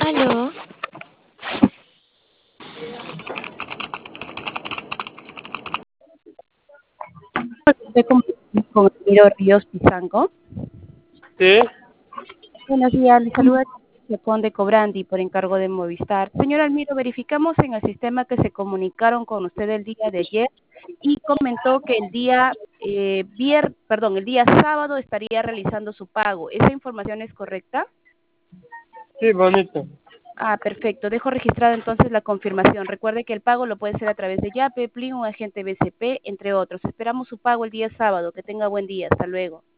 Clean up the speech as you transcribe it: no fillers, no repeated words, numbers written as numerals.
Aló. Estoy con Ramiro Ríos Pizango. Sí, Buenos días, le saluda Conde Cobrandi por encargo de Movistar. Señor Almiro, verificamos en el sistema que se comunicaron con usted el día de ayer y comentó que el día el día sábado estaría realizando su pago. ¿Esa información es correcta? sí, bonito. Ah, perfecto. Dejo registrada entonces la confirmación. Recuerde que el pago lo puede hacer a través de Yape, Plin, un agente BCP, entre otros. Esperamos su pago el día sábado. Que tenga buen día. Hasta luego.